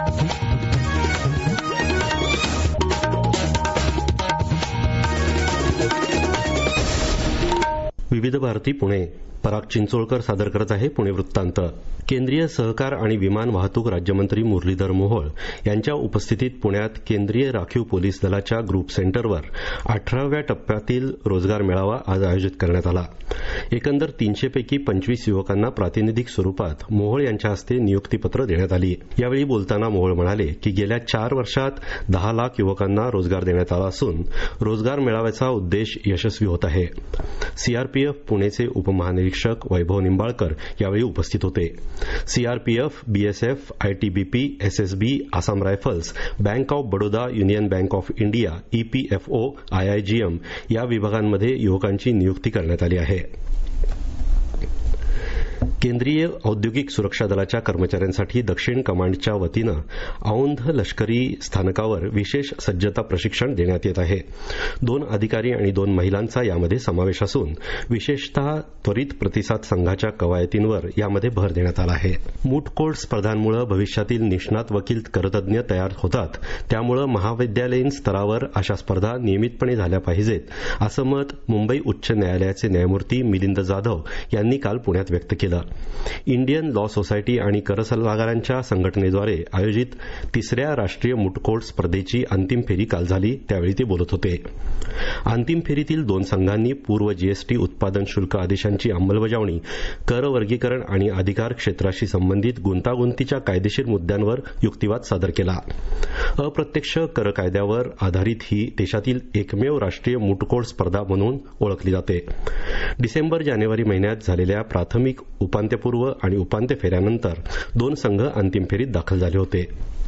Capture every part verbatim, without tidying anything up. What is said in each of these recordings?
विविध भारती पुणे. पराग चिंचोळकर सादर करत आहे पुणे वृत्तांत. केंद्रीय सहकार आणि विमान वाहतूक राज्यमंत्री मुरलीधर मोहोळ यांच्या उपस्थितीत पुण्यात केंद्रीय राखीव पोलीस दलाच्या ग्रुप सेंटरवर अठराव्या टप्प्यातील रोजगार मेळावा आज आयोजित करण्यात आला. एकंदर तीनशेपैकी पंचवीस युवकांना प्रातिनिधिक स्वरूपात मोहोळ यांच्या हस्ते नियुक्तीपत्र देण्यात आली. यावेळी बोलताना मोहोळ म्हणाले की गेल्या चार वर्षात दहा लाख युवकांना रोजगार देण्यात आला असून रोजगार मेळाव्याचा उद्देश यशस्वी होत आहे. सीआरपीएफ पुणेचे उपमहानिरीक्षक वैभव निंबाळकर यावेळी उपस्थित होते. CRPF, BSF, ITBP, SSB, Assam rifles, bank of Baroda, union bank of India, EPFO, IIGM या विभागांमध्ये युवकांची नियुक्ती करण्यात आली आहे. केंद्रीय औद्योगिक सुरक्षा दलाच्या कर्मचाऱ्यांसाठी दक्षिण कमांडच्या वतीनं औंध लष्करी स्थानकावर विशेष सज्जता प्रशिक्षण देण्यात येत आहे. दोन अधिकारी आणि दोन महिलांचा यामध्ये समावेश असून विशेषतः त्वरित प्रतिसाद संघाच्या कवायतींवर यामध्ये भर देण्यात आला आहे. मूट कोर्ट स्पर्धांमुळे भविष्यातील निष्णात वकील करतज्ञ तयार होतात, त्यामुळे महाविद्यालयीन स्तरावर अशा स्पर्धा नियमितपणे झाल्या पाहिजेत असं मत मुंबई उच्च न्यायालयाचे न्यायमूर्ती मिलिंद जाधव यांनी काल पुण्यात व्यक्त केलं. इंडियन लॉ सोसायटी आणि कर सल्लागारांच्या संघटनेद्वारे आयोजित तिसऱ्या राष्ट्रीय मूटकोर्ट स्पर्धेची अंतिम फेरी काल झाली, त्यावेळी ते बोलत होते. अंतिम फेरीतील दोन संघांनी पूर्व जीएसटी उत्पादन शुल्क आदेशांची अंमलबजावणी, कर वर्गीकरण आणि अधिकार क्षेत्राशी संबंधित गुंतागुंतीच्या कायदेशीर मुद्द्यांवर युक्तिवाद सादर केला. अप्रत्यक्ष कर कायद्यावर आधारित ही देशातील एकमेव राष्ट्रीय मूटकोर्ट स्पर्धा म्हणून ओळखली जाते. डिसेंबर जानेवारी महिन्यात झालेल्या प्राथमिक उपांत्यपूर्व आणि उपांत्य फेऱ्यानंतर दोन संघ अंतिम फेरीत दाखल झाले होते.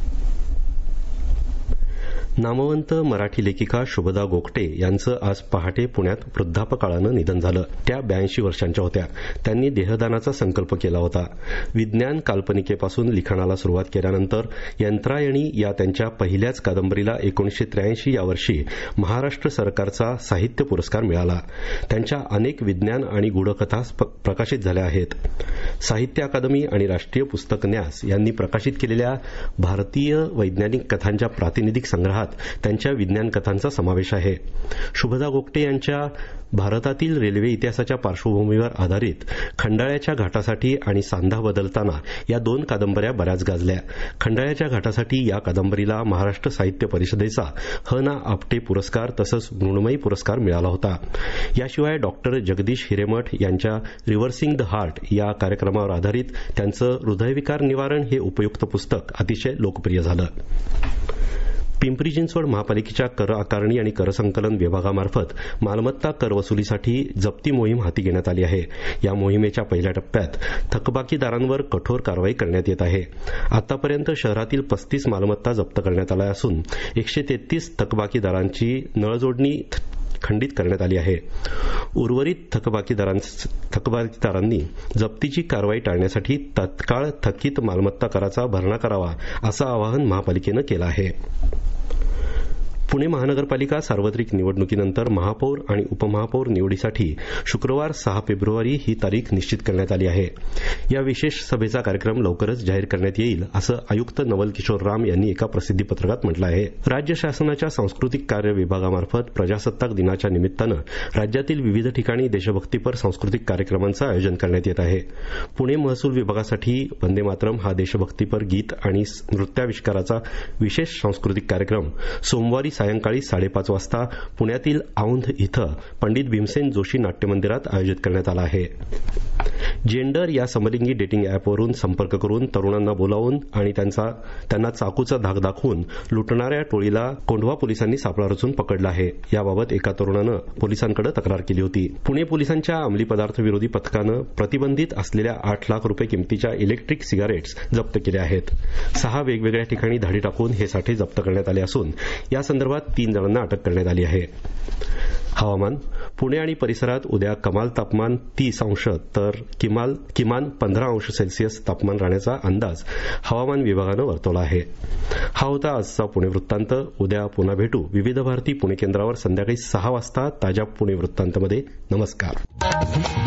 नामवंत मराठी लेखिका शुभदा गोगटे यांचं आज पहाटे पुण्यात वृद्धापकाळानं निधन झालं. त्या ब्याऐंशी वर्षांच्या होत्या. त्यांनी देहदानाचा संकल्प केला होता. विज्ञान काल्पनिकेपासून लिखाणाला सुरुवात केल्यानंतर यंत्रायणी या त्यांच्या पहिल्याच कादंबरीला एकोणीसशे त्र्याऐंशी या वर्षी महाराष्ट्र सरकारचा साहित्य पुरस्कार मिळाला. त्यांच्या अनेक विज्ञान आणि गूढकथा प्रकाशित झाल्या आहेत. साहित्य अकादमी आणि राष्ट्रीय पुस्तक न्यास यांनी प्रकाशित केलेल्या भारतीय वैज्ञानिक कथांच्या प्रातिनिधिक संग्रहात त्यांच्या विज्ञान कथांचा समावेश आहे. शुभदा गोगटे यांच्या भारतातील रेल्वे इतिहासाच्या पार्श्वभूमीवर आधारित खंडाळ्याच्या घाटासाठी आणि सांधा बदलताना या दोन कादंबऱ्या बऱ्याच गाजल्या. खंडाळ्याच्या घाटासाठी या कादंबरीला महाराष्ट्र साहित्य परिषदेचा ह ना आपटे पुरस्कार तसंच मृण्मयी पुरस्कार मिळाला होता. याशिवाय डॉक्टर जगदीश हिरेमठ यांच्या रिव्हर्सिंग द हार्ट या कार्यक्रमावर आधारित त्यांचं हृदयविकार निवारण हे उपयुक्त पुस्तक अतिशय लोकप्रिय झालं. पिंपरी चिंचवड महापालिकेच्या कर आकारणी आणि कर संकलन विभागामार्फत मालमत्ता कर वसुलीसाठी जप्ती मोहीम हाती घेण्यात आली आहे. या मोहिमेच्या पहिल्या टप्प्यात थकबाकीदारांवर कठोर कारवाई करण्यात येत आहे. आतापर्यंत शहरातील पस्तीस मालमत्ता जप्त करण्यात आल्या असून एकशे तेहतीस थकबाकीदारांची नळजोडणी खंडित करण्यात आली आहे. उर्वरित थकबाकीदारांनी जप्तीची कारवाई टाळण्यासाठी तत्काळ थकीत मालमत्ता कराचा भरणा करावा असं आवाहन महापालिकेनं केलं आहे. पुणे महानगरपालिका सार्वत्रिक निवडणुकीनंतर महापौर आणि उपमहापौर निवडीसाठी शुक्रवार सहा फेब्रुवारी ही तारीख निश्चित करण्यात आली आहे. या विशेष सभेचा कार्यक्रम लवकरच जाहीर करण्यात येईल असं आयुक्त नवल किशोर राम यांनी एका प्रसिद्धीपत्रकात म्हटलं आहे. राज्य शासनाच्या सांस्कृतिक कार्य विभागामार्फत प्रजासत्ताक दिनाच्या निमित्तानं राज्यातील विविध ठिकाणी देशभक्तीपर सांस्कृतिक कार्यक्रमांचं आयोजन करण्यात येत आहे. पुणे महसूल विभागासाठी वंदे मातरम हा देशभक्तीपर गीत आणि नृत्याविष्काराचा विशेष सांस्कृतिक कार्यक्रम सोमवारी सायंकाळी साडेपाच वाजता पुण्यातील औंध इथं पंडित भीमसेन जोशी नाट्यमंदिरात आयोजित करण्यात आला आहे. जेंडर या समलिंगी डेटिंग अॅपवरून संपर्क करून तरुणांना बोलावून आणि त्यांचा त्यांना चाकूचा धाक दाखवून लुटणाऱ्या टोळीला कोंढवा पोलिसांनी सापळा रचून पकडलं आहे. याबाबत एका तरुणानं पोलिसांकडे तक्रार केली होती. पुणे पोलिसांच्या अंमली पदार्थ विरोधी पथकानं प्रतिबंधित असलेल्या आठ लाख रुपये किमतीच्या इलेक्ट्रिक सिगारेट्स जप्त केल्या आहेत. सहा वेगवेगळ्या ठिकाणी धाडी टाकून हे साठे जप्त करण्यात आले असून या संदर्भात तीन जणांना अटक करण्यात आली आहे. हवामान. पुणे आणि परिसरात उद्या कमाल तापमान तीस अंश तर किमान किमान पंधरा अंश सेल्सिअस तापमान राहण्याचा अंदाज हवामान विभागानं वर्तवला आहे. हा होता आजचा पुणे वृत्तांत. उद्या पुन्हा भेटू विविध भारती पुणे केंद्रावर संध्याकाळी सहा वाजता ताज्या पुणे वृत्तांतमध्ये. नमस्कार.